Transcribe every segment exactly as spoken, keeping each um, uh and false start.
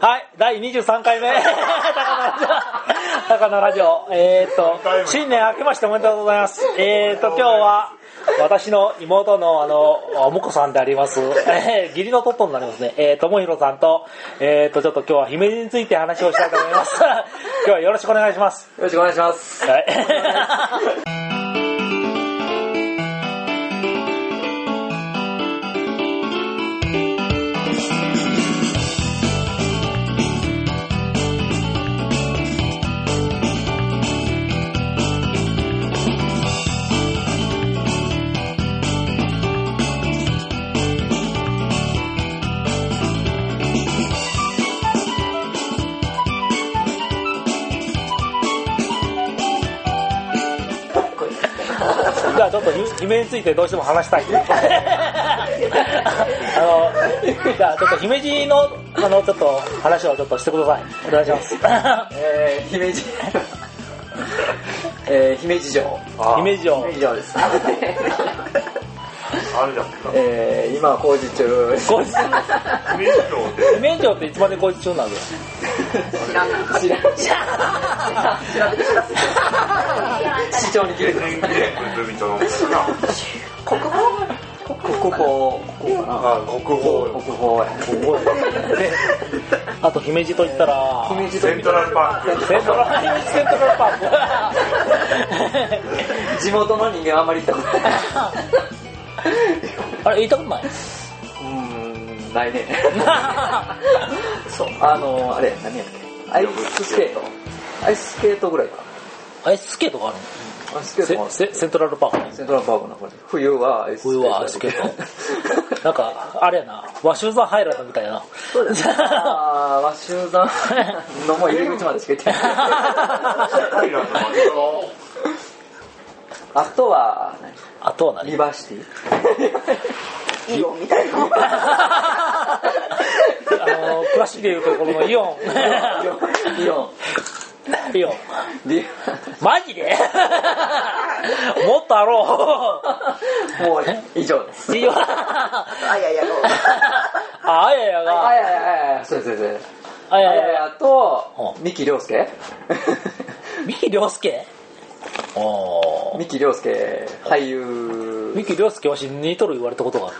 はい、だいにじゅうさんかいめ高野ラジオ、えー、っと新年明けましておめでとうございます。えー、っと今日は私の妹のあのお婿さんであります、えー、義理のトットになりますね、えー、友弘さんと、えー、っとちょっと今日は姫路について話をしたいと思います。今日はよろしくお願いします。 よろしくお願いします。 はいじゃあちょっと姫についてどうしても話したいあのじゃあちょっと姫路のあのちょっと話をちょっとしてください。お願いします。 えー、姫路えー、姫路城姫路城姫路城ですあるじゃん。 えー、今は工事中工事中姫路城って姫路城っていつまで工事中なんですか？ 知らない知らない調べてください。市長に切れてます文人の国宝国宝国宝かなあ国宝国宝やであと姫路といったら姫路セントラルパークセントラル姫路セントラルパーク地元の人間はあんまり行ったことないあれ行ったことない？ うーんないねそうあのあれ何やっけアイススケートアイススケートぐらいかアイススケートがあるアイススケートもの？セセントラルパークセントラルパークのこれ冬はアイススケート冬はアイススケートなんかあれやな和集山ハイランドみたいな。 そうですねあー和集山のもう入り口までしか行ってないあとはあとは何？ リバーシティイオンみたいなあの詳しいでいうところのイオンイオンイオンリマジでもっとあろもう以上ですう。イオンあややろああややがあややややそうですそうですあややあややとうん三木亮介三木亮介お三木亮介俳優三木亮介わし似とる言われたことがある。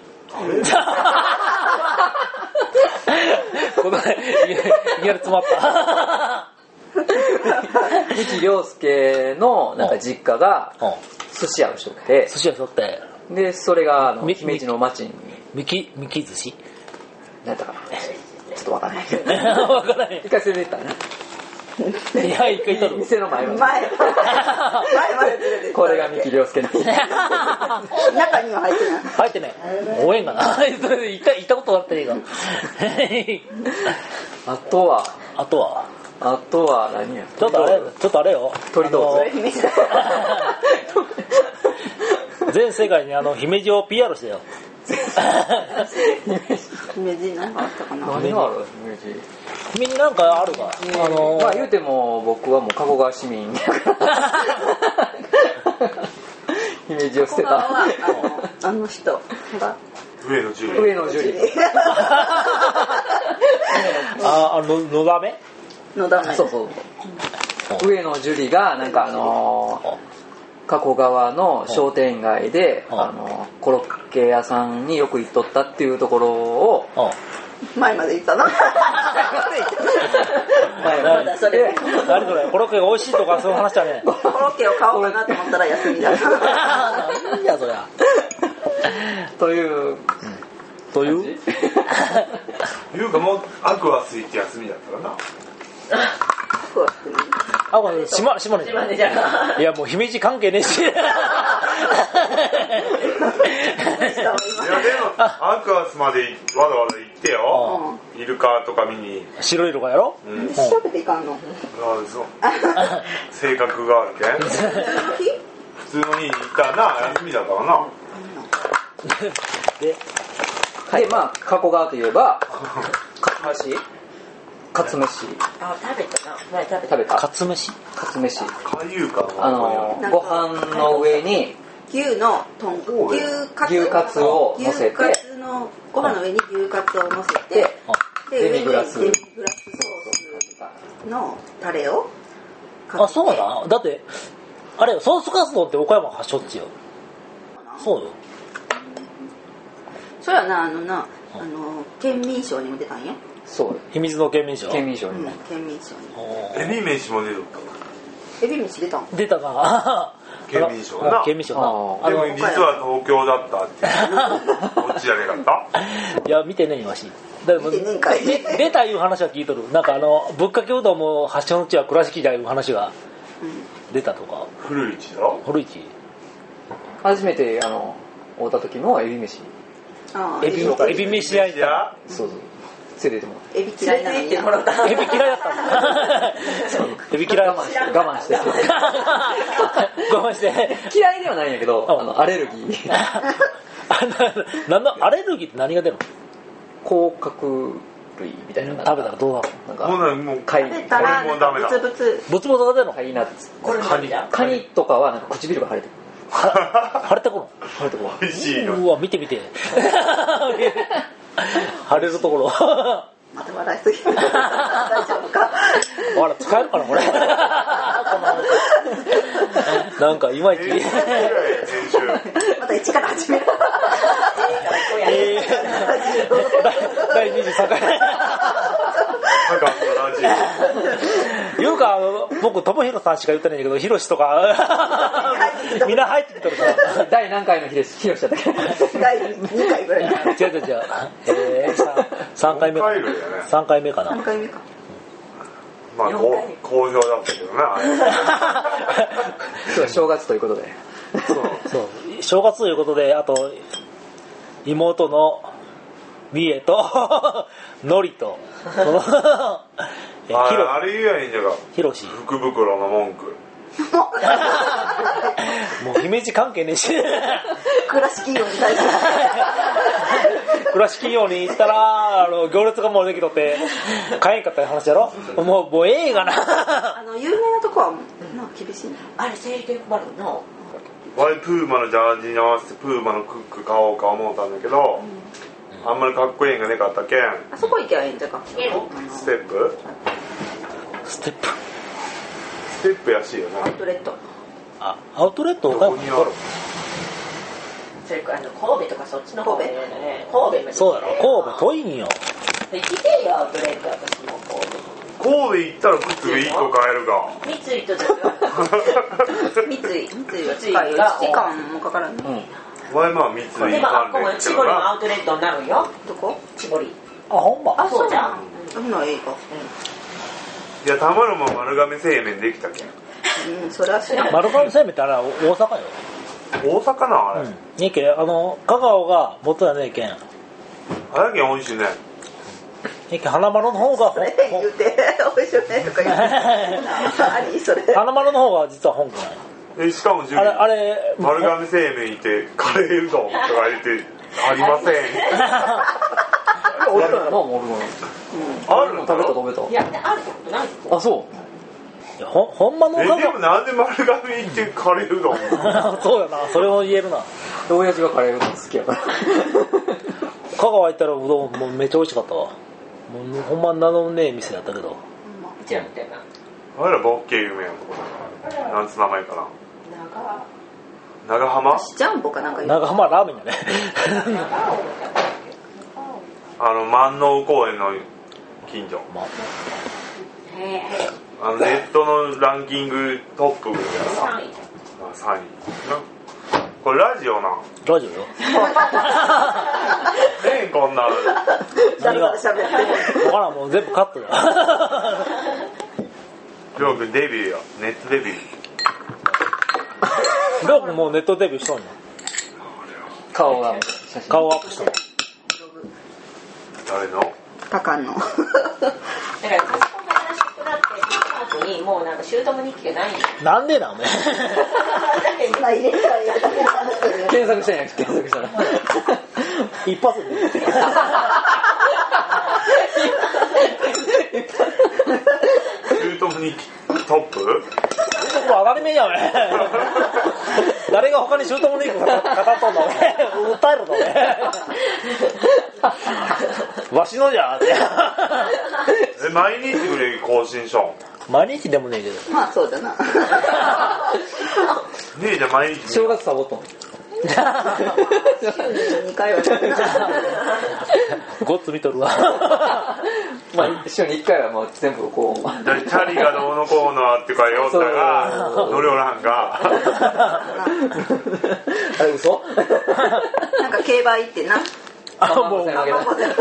このいきなり詰まった三木亮介のなんか実家が寿司屋をしとって寿司屋しとってでそれがあのみ姫路の町に三木三木寿司何やったかなちょっとわからないけど分からへん。 一回連れて行ったねいや一回とる店の前まで前前まで連れてこれが三木亮介の中には入ってない入ってね応援がなそれで行った行ったことあったらいいがあとはあとはあとは何やちょっとあれちょっとあれよ鳥道具姫路だ全世界にあの姫路を ピーアール してよ姫路なんかあったかな。 何がある姫路姫路なんかあるかあのまあ言うても僕はもう加古川市民やから姫路を捨てたここはあのあの人が上野樹里上野樹里ああののだめのだめそうそう上野樹里がなんかあのー加古川の商店街でうんあのコロッケ屋さんによく行っとったっていうところを前まで行ったな前まだそれ何それコロッケが美味しいとかそういう話だねコロッケを買おうかなと思ったら休みだ何やそりゃというといういうかもうアクアスイって休みだったかなあこれ島島根じゃんいやもう姫路関係ねえしいやでもアクアスまでわざわざ行ってよイルカとか見に白い色がやろうん調べていかんのあそう性格があるけん普通の日に行ったらな休みだったかなではいまあ加古川といえばかつ飯かつ飯あ食べたな前食べた食べたかつ飯かつ飯海遊館あのご飯の上に牛のとん牛カツ牛カツを乗せて牛カツのご飯の上に牛カツを乗せてでデミグラスデミグラスソースのタレをかけて。 あ、そうなんだって、あれよ、ソースカツ丼って岡山発祥っちよ。そうよ。 それはな、あのな、あの、県民賞にも出たんや。 そう秘密の県民賞。 うん県民賞にも、 県民賞に。 エビ飯も出るかエビ飯出たん出たか。 県民賞なあ県民賞な。 あでも実は東京だったってこっちじゃねえかったいや、見てねえよ、わし。でも見てねえんかいで出たいう話は聞いとる。なんかあの、ぶっかけうどんも発祥の地は倉敷だいう話が出たとか。 古市だろ古市。 初めてあの会った時のエビ飯、 ああエビもエビ飯焼いた。 やそうそう連れてってもらっエビ嫌いなのにもらった。 エビ嫌いだったんだ。エビ嫌い。 我慢して我慢して我慢して。 嫌いではないんやけど、 うんあのアレルギーあななんのアレルギーって何が出るの？ 甲殻類みたいなのが食べたらどうなるなんもうかねもう貝食べたらこれもダメだブツブツ。 の？ブツブツが出るの？ 貝ナッツこれカニカニとかはなんか唇が腫れてくる腫れてこ腫れてくる美味しいのうわ見て見て。腫れるところ。 また笑いすぎる。大丈夫か。 あら使えるかなこれ。このなんかいまいち。 練習また一から始める。 えー、第にじゅうさんかい。 なんかラジいうか、あの僕、ともひろさんしか言ってないんだけど、ひろしとか、みんな入ってきてるから。 第何回の日ですヒロシだったっけ第にかいぐらい。 違う違う違う。えー、さんかいめか回類だねさんかいめかな。 さんかいめか。 まあこう好評だったけどな今日は正月ということでそうそう正月ということで、あと妹のみえとのりとそのえあひろあれ言えばいいんじゃがひろし福袋の文句もう姫路関係ねえし倉敷用に対して。 倉敷企業に行ったらあの行列がもうできとって買えんかったいう話やろ。もうもうええがなあの有名なとこはな厳しいね。 あれ整理券配るのワイプーマのジャージに合わせてプーマのクック買おうか思ったんだけど、あんまりかっこいいんがねかったけんあそこ行けばいいんじゃか。 ステップステップステップやしいよなアウトレット。 あアウトレット岡山にどこにあるそれからあの神戸とかそっちの方神戸ね神戸までそうやろ神戸遠いんよ。 で来てよアウトレット私も神戸神戸行ったら靴がいっこ買えるが三井と三井三井は近いよ。いちじかんもかからんね。 前まあ三井でもあっこも関連千堀のアウトレットになるんよどこ？ 千堀あほんまあ、 そうじゃんそんな映画。 いやたまるも丸亀製麺できたけんうん、それは知らん。 丸亀製麺ってあれは大阪よ。 大阪なあれ、 うんねえけあの香川が元やねえけんねあれだけん美味しいねえけ花丸の方がほ言うて、おいしいねとか言って。何それ。 花丸の方が実は本家なんよ。 でしかも準あれ備あれ丸亀製麺いてカレーうどんとか入れてありません俺らのも俺もあるの食べた食べたいやあることないあそういやほほんまの香えでもなんで丸亀行ってカレーうどん川そうやなそれを言えるな。 で親父がカレーうどん好きやから香川行ったらうどんもうめっちゃ美味しかったわ。もうほんま名のねえ店やったけどうちらみたいなあれらボッケ有名なとこだなんつ名前かな長長浜ジャンボかなんか言う。 長浜ラーメンやねあの万能公園の近所まあへえあのネットのランキングトップやさんいなさんいなこれラジオなラジオよええこんな何が喋って。 分からんもう全部カットだりょうくんデビューやネットデビューりょうくんもうネットデビューしとんの顔が写真顔アップしたの誰のパカンの。 だからパソコンが新しくなってその後にもうなんかシュートム日記がないんよなんでなおめまあ入れたらやだけど。 検索したんや検索したら一発でシュートにトップこれ当たり前やめ誰が他にシュートもねえか語っとんだ俺訴えるのわしのじゃーってえ毎日ぐらい更新しょん毎日でもねえけどまあそうだな。 ねえじゃあ毎日正月サボっとん週ににかいはごっつ見とるわまあ週にいっかいはもう全部こうチャリがどうのこうのってかよったが乗りおらんがあれ嘘なんか競馬行ってな。 あもうあげた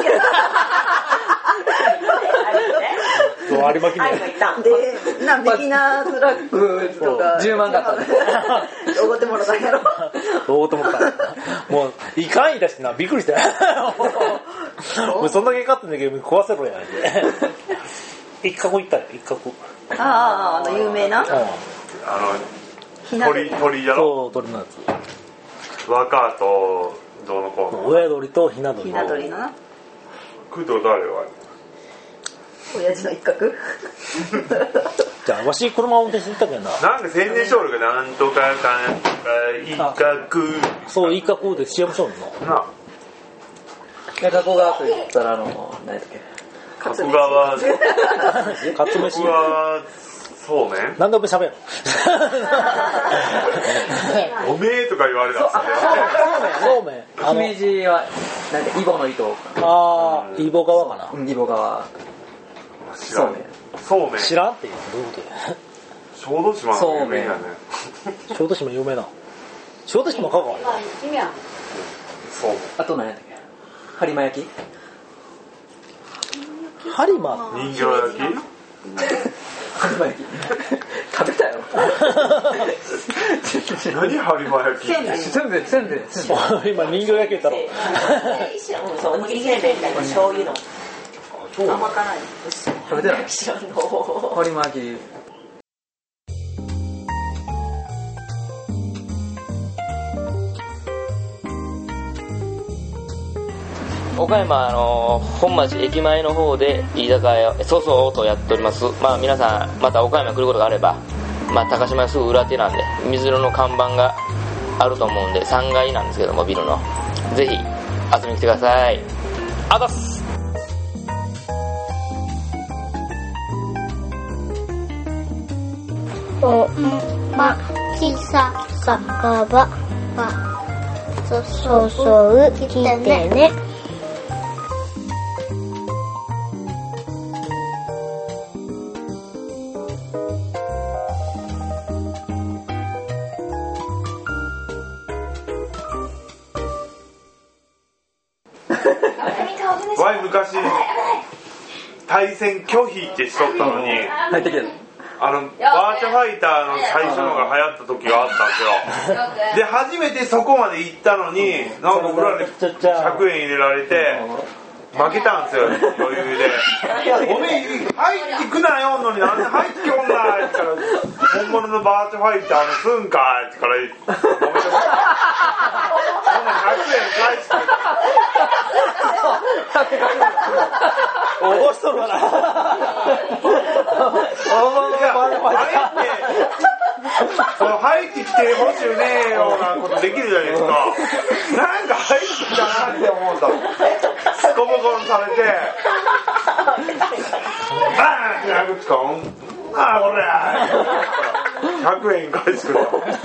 そう有馬記念で、なビギナーズラックとかじゅうまんだったおごってもらったんやろ。 どうと思ったもういかんいだしなびっくりしたもうそんだけ勝ってんだけど壊せろや一角行ったよ一角ああ、あの有名なうんあの鳥鳥やろそう鳥のやつ若とどうのこうの親鳥とひな鳥ひな鳥のな。 食うと誰は親父の一角。 じゃあわし車運転してたけどななんか宣伝しょるがなんとかかんとか一角そう一角で シーエム しょんのな加古川と言ったらあの何やったっけ加古川かつめし加古川そうめん何でも喋るおめえとか言われたんですそうめんあの姫路はなんかイボの糸あーイボ川かなうんイボ川知らんそうめんそうめん知らんってどういうことや小豆島の有名やね小豆島有名な小豆島香川やそうめんあと何やったっけ播磨焼き播磨人形焼き播磨焼き食べたよ何播磨焼きせんべい。 せんべいせんべい今人形焼き言ったろうんそうおにぎりせんべいみたいな醤油のそう甘辛い。 食べてない知らんの播磨焼き岡山あの本町駅前の方で居酒屋そうそうとやっております。まあ皆さんまた岡山来ることがあれば、まあ高島屋すぐ裏手なんで水色の看板があると思うんでさんがいなんですけどもビルのぜひ遊びに来てください。あざっす。 おまきささかばばそそそうきてね。 わい昔対戦拒否ってしとったのに入ってきてるあのバーチャファイターの最初のが流行った時があったんですよで初めてそこまで行ったのになんか裏でひゃくえん入れられて負けたんですよ余裕でおめえ入ってくなよんのになんで入ってきょんなって言ったら本物のバーチャファイターのすんかいってから揉めてましたそんなひゃくえん返して脅しとるかなあれってその入ってきてほしゅねえようなことできるじゃないですかなんか入ってきたなって思ったスコボコンされてバーンって殴ってかああこれひゃくえん返してくれ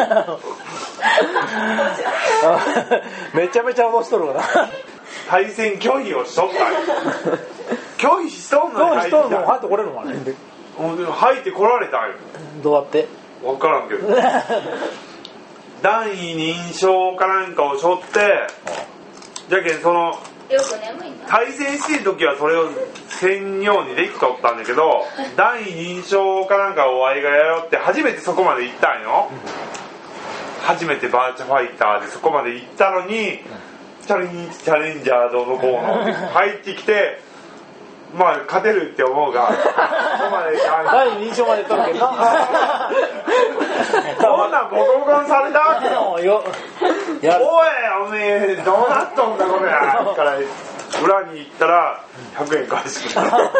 めちゃめちゃ脅しとるかな対戦拒否をしとった拒否しとんのにどうしとるの入ってこれるのかね入ってこられたんよどうやって分からんけど段位認証かなんかをしょってじゃけんその対戦してる時はそれをせんようにできとったんだけど段位認証かなんかをあいがやろって初めてそこまで行ったんよ初めてバーチャファイターでそこまで行ったのにチャレンジチャレンジャーどうのこうの入ってきてまあ勝てるって思うがそこまで第二印象まで取るけどなこんなんボコボコにされたわけよよやるおいおめえどうなっとんだこれから裏に行ったらひゃくえん返してくれた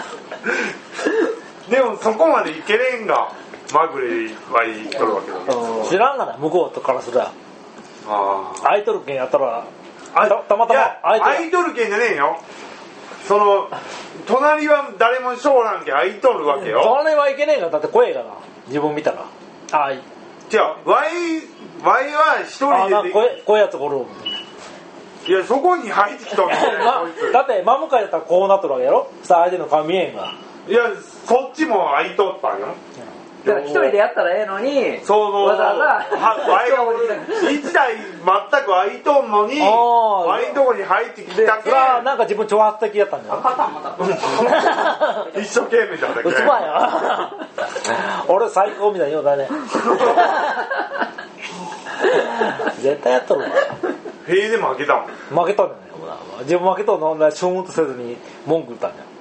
でもそこまでいけれんがまぐれは言っとるわけだ知らんがな向こうからすらあアイドル券やったらあたたまたまアイドル券じゃねえよその隣は誰もしょうらんけ開いとるわけよ。 隣はいけねえから、だって声がな、自分見たらあいじゃあワイワイは一人あなで声声やつおるいやそこに入ってきとんねんこいつだって真向かいだったらこうなっとるわけやろ。さあ相手の顔見えんがいやそっちも開いとったんよ。 だから一人でやったらええのにそうそうわざわざワイが一台全く開いとんのにあーワイんとこに入ってきたけそれはなんか自分挑発的やったんじゃん赤パンまた一生懸命だったけうつまんや俺最高みたいなようだね絶対やっとるわ。 塀で負けたもん。 負けたんじゃないほら自分負けとんの女シューンとせずに文句言ったんじゃん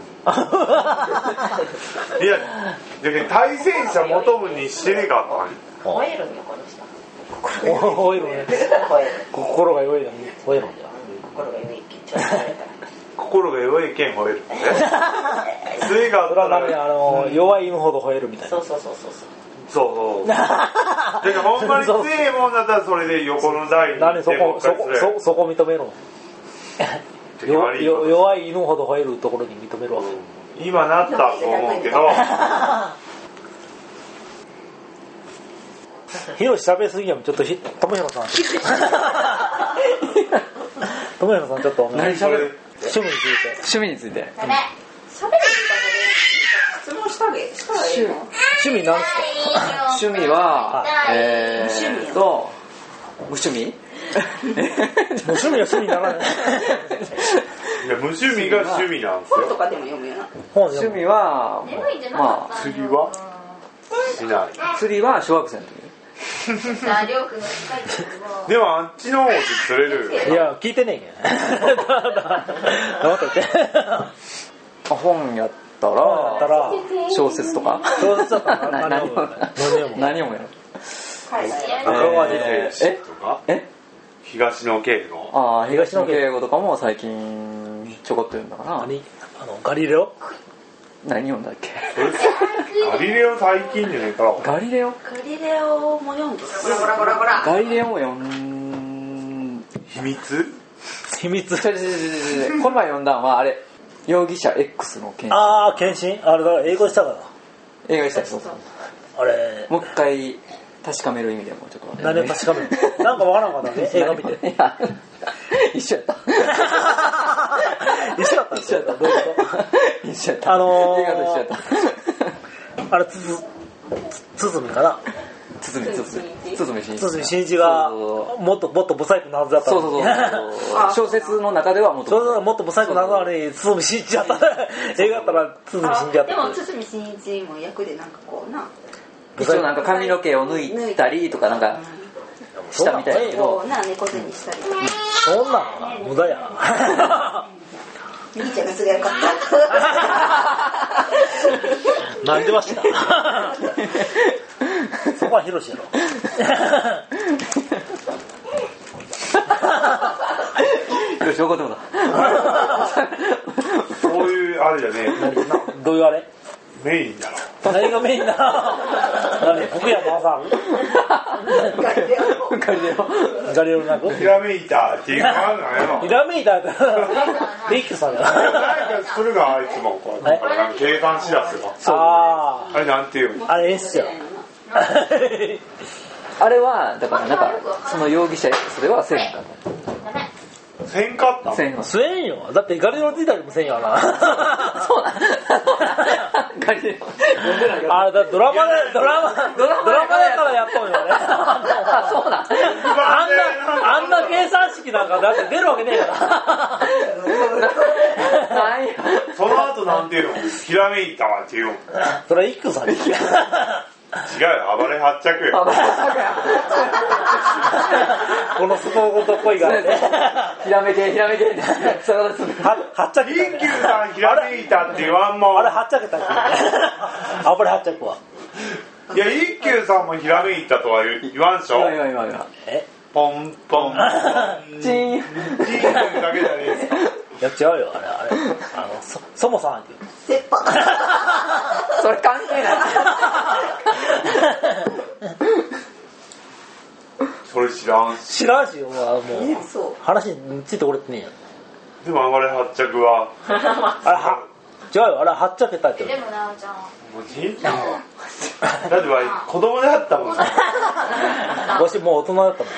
いやだけど対戦者求むにしてねえかった吠えるんよこの人。 おいろね心が弱いのに吠えるんだよ。 心が弱いけちょっと吠えたら心が弱いけん吠える杖があっそれはたらダメあの、うん、弱い犬ほど吠えるみたいな。 そうそうそうそうそうそうだからほんまに強いもんだったらそれで横の台に何そこそこそそこ認めるのよよ弱い犬ほど吠えるところに認めるわけ、 うん、今なったと思うけどヒロシ喋りすぎやもん。ちょっとひ友弘さん友弘さんちょっと何喋る趣味について趣味について喋る質問したげしたらええの趣味なんすか趣味はえ無趣味ーと無趣味無趣味は趣味にならないいや無趣味が趣味なんですよ。 本とかでも読むよな。 本趣味はまあ釣りはしない釣りは小学生の時でもあっちの方で釣れるいや聞いてねえけん黙っといて本やった本やったらら小説とか小説だったら何何読む何読むやろ中川え二とかえ東野圭吾ああ東野圭吾とかも最近ちょこっと読んだかな。 何あのガリレオ何読んだっけガリレオ最近じゃねえかガリレオガリレオも読んでゴラゴラゴラゴラガリレオも読ん秘密秘密ちょちょちょちょこの前読んだのはあれ容疑者 X の件ああ検診あれだ英語したから映画でしたそうそうあれもう一回確かめる意味でもちょっと何を確かめるなんかわからんかったね映画見ていや一緒やった一緒だった一緒やったどういうこと一緒やったあのー映画と一緒やったあれつつつつみかな堤堤堤真一堤真一がそうもっともっとブサイクなはずだったそうそうそう小説の中ではもっとそうそうもっとブサイクなはずなのに堤真一だった映画だったら堤真一だったでも堤真一も役でなんかこうな一応なんか髪の毛を抜いたりとかなんかしたみたいだけどこうな猫背にしたりそんなの無駄やみーちゃんがすがよかったなんでわしたそこはヒロシやろよし怒ってもだそういうあれじゃね何どういうあれえメインだろ何がメインだ何僕やマーさんガリレオガリレオガリレオなくひらめいたっていうのあるのよひらめいたってリックさんやなんかするがあいつもこうなんか計算しだすよああれなんていうのああれええっすよあれはだからなんかその容疑者 X ではせんかせんかったせんせんよだってガリレオついたりもせんよなそうだガリレオ読んでないからあれだドラマでドラマドラマだからやっとんよねあそうだあんなあんな計算式なんかだって出るわけねえからないその後なんていうのひらめいたわっていうのそれは一休さんに違うよ暴れ発着よこの外ごと恋があってひらめけひらめけそれはするははっちゃけた一休さんひらめいたって言わんもんあれはっちゃけたっけ暴れはっちゃくわいや一休さんもひらめいたとは言わんしょ今今今今えポンポンチーンチーンだけじゃねえですかいや違うよあれあれあのそそもさんっていう切羽それ関係ないそれ知らんし知らんし俺はもうそう話について俺ってねえやでも暴れ発着はあれは違うよ、あれはっちゃけたってでもなおちゃんもうじいちゃんはだってわい子供であったもん。 わしもう大人だったもん。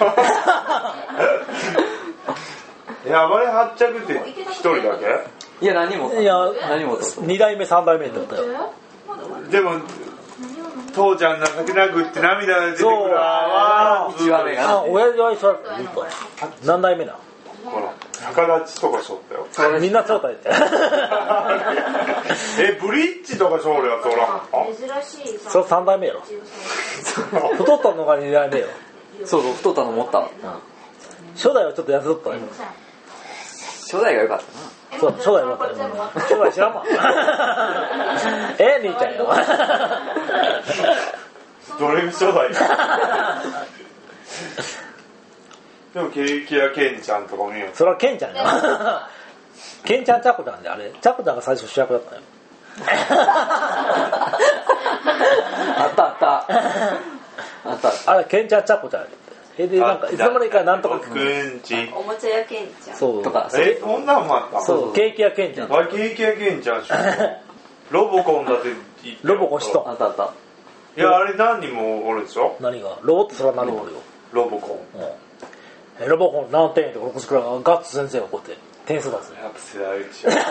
え、暴れ発着って一人だけ？ いや何もいや何もに代目さん代目ってことよ。 でも父ちゃんが泣きなくって涙が出てくるわー。 一話目があ、親父は一緒だったずっと。何代目なほら逆立ちとかしょったよ。 みんなそうだって。 え、ブリッジとかしょるやつおらん。 珍しいさそれさん代目やろ。太ったのがに代目よ。 そうそう太ったの持ったわ初代はちょっと痩せとったよ。 初代が良かったなそう、初代はよかったよ。初代知らんわ。え、兄ちゃんよ。 どれが初代か。でもケーキやケンちゃんとかもいいよ。 それはケンちゃんよ。ケンちゃんチャコちゃんであれ。チャコちゃんが最初主役だったよ。 あったあったあったあったあれケンちゃんチャコちゃんやって。えでなんかいつの間にかなんとかくんちおもちゃやけんちゃんそうとかえ、そんなんもあった。 そうケーキやケンちゃん。 わいケーキやケンちゃんしょ。ロボコンだって言ってロボコンしとあったあったいやあれ何人もおるでしょ。 何がロボットそれは何もあるよ。 ロボコン。 うんえロボコン何点ってここからガッツ先生がこうやって点数出す。 やっぱ世代一緒。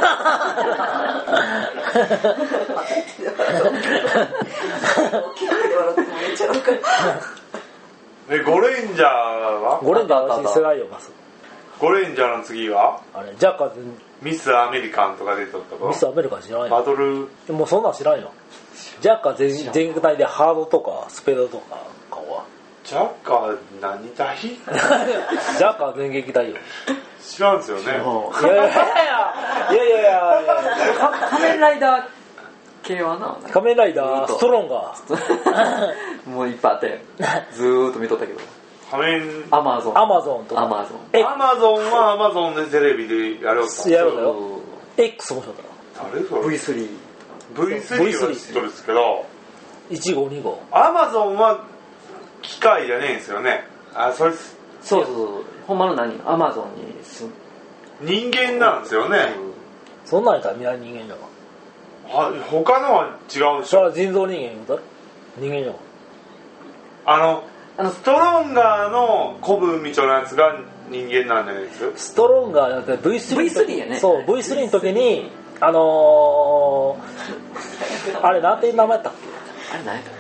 え、ゴレンジャーは？ ゴレンジャーは世代よます。 ゴレンジャーの次はあれジャッカーミスアメリカンとか出とったと。 ミスアメリカン知らないよ。 バトルもうそんなん知らんよ。ジャッカー全全劇隊でハードとかスペードとか顔は。 ジャッカー何隊？ ジャッカー全劇隊よ。 知らんすよね。 いやいやいやいやいやいやいや仮面ライダー系はな仮面ライダーストロンガーもういっぱいあってずーっと見とったけど仮面アマゾンアマゾンとかアマゾンえアマゾンはアマゾンでテレビでやろうと。 やろうだよ X もそうだ誰それ？ ブイスリーブイスリー は知っとるんですけど、 いち号に号アマゾンは機械じゃねえんですよね。あ、それそうそうそうほんまの何アマゾンに住ん人間なんですよね。 そんなんやったら未来人間じゃん。 あ、他のは違うでしょ。 それは人造人間言うたら人間じゃん。 あのあのストロンガーの古文みたいなやつが人間なんじゃないですストロンガーじゃなくて ブイスリー の時ブイスリー やねそう ブイスリー の時にあのー、あれなんていう名前やったっけあれ何やった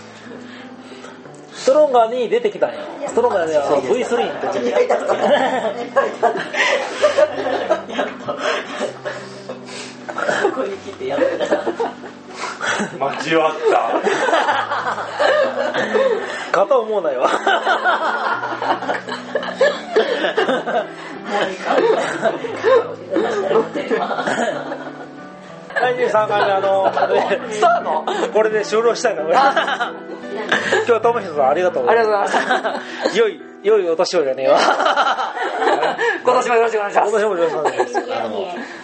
ストロンガーに出てきたんよ。ストロンガーでは ブイスリー の時にここに来てやってた交わった片思うないわだいにじゅうさんかいめあのこれで終了したいな俺今日はともひろさんありがとうありがとうございました良い良いお年をじゃねえわ今年もよろしくお願いします今年もよろしくお願いしますあの